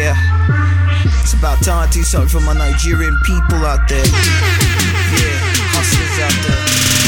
Yeah, it's about time to do something for my Nigerian people out there. Yeah, hustlers out there.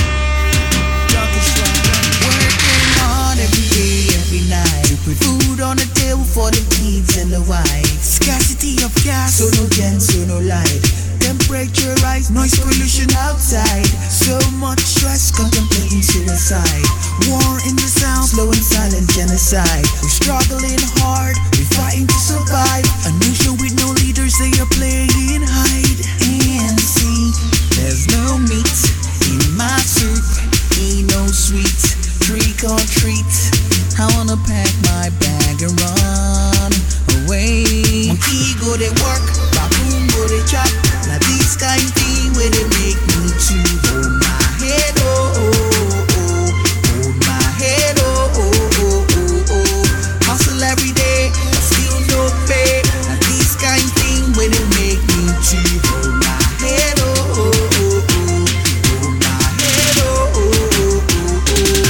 Working hard every day, every night to put food on the table for the kids and the wife. Scarcity of gas, so no gas, so no light. Temperature rise, noise pollution outside. So much stress, contemplating suicide. War in the south, slow and silent genocide. We're struggling hard, we're fighting to survive. A nation with no leaders, they are playing hide and seek. There's no meat in my soup, ain't no sweet. Trick or treat, I wanna pack my bag and run away. Monkey go to work, baboon go to chop. Now this kind thing where they make me to hold my head, oh, oh, oh, hold my head, oh, oh, oh, oh, oh. Hustle every day, but still no pay. Now this kind thing where they make me to hold my head, oh, oh, oh, oh, hold my head, oh, oh, oh, oh,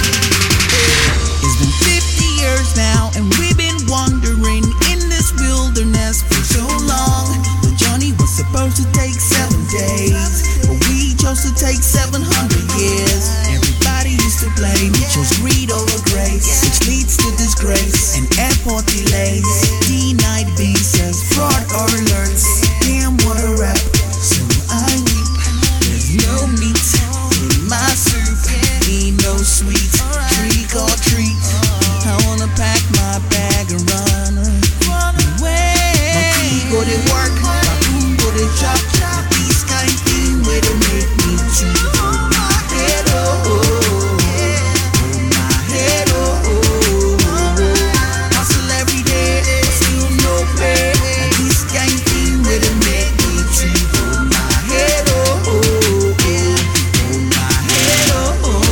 oh. It's been 50 years now, and we've been wandering in this wilderness for so long. The journey was supposed to take 7 days, but we chose to take 700 years. Everybody used to blame, chose greed over grace, which leads to disgrace and airport delays. Denied visas, fraud alerts. Damn, what a rap. So I weep. There's no meat in my soup, ain't no sweet. Trick or treat, I wanna pack my bag and run away. Monkey go to work, baboon go to chop. This kind thing where they make me to hold my head, oh, oh, oh. Hold my head, oh, oh, oh. Hustle every day, but still no pay. This kind thing where they make me to hold my head, oh, oh, oh. Hold my head, oh, oh,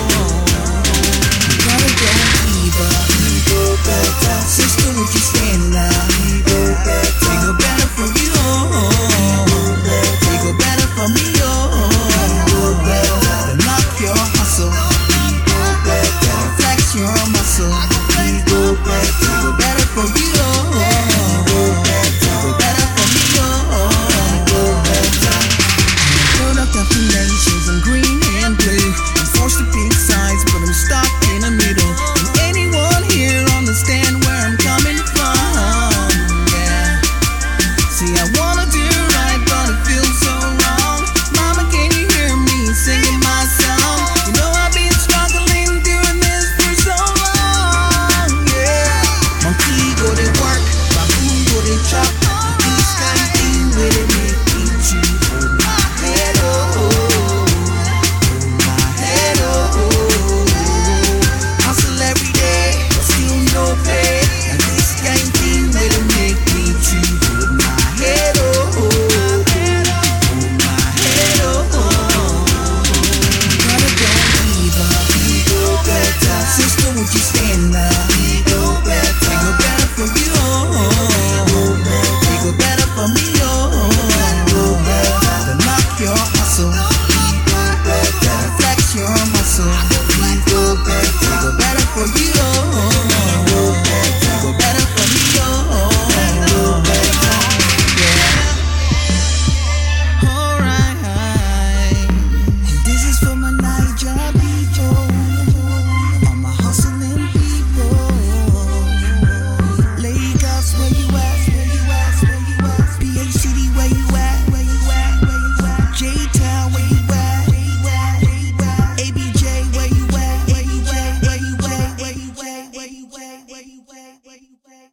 oh. Gotta go deeper, we go better. Sister, would you stand now? We go better. We go better for you, oh, oh. We go better for me, oh, oh. We go better. Unlock your hustle. We go better. Flex your muscle. We go better. We go better for you, oh, oh. We go better. We go better for me, oh, oh. We go better. Product of two nations, I'm green and blue. I'm forced to pick sides, but I'm stuck in the middle. Can anyone here understand where I'm coming from? Yeah. See, I wanna do right, but it feels so wrong. Mama, can you hear me singing my song? You know I've been struggling doing this for so long. Yeah. Monkey go to work, baboon go to chop. This kind of thing where they make me to hold my head, oh, oh, oh. Hold my head, oh, oh, oh. Hustle every day, but still no pay. And this kind of thing where they make me to hold my head, oh, oh, oh. Hold my head, oh, oh, oh. Gotta go deeper, we go better. Sister, would you stand now? We go better. We go better for you, oh, oh. We go better for me, oh, oh. We go better. Unlock your hustle. We go better. Flex your muscle. We go better. We go better for you, oh, oh. We go better. We go better for me, oh, oh. We go better. Yeah. Alright. And this is for my Niger people, all my hustling people. Lagos, where you at? Where you at? Where you at? PH City, where you at? Where you at? Where you at? J-Town, where you at? Where you at? Where you at? ABJ, where you at? Where you at? Where you at? Where you at? Where you at? Where you at? Where you at?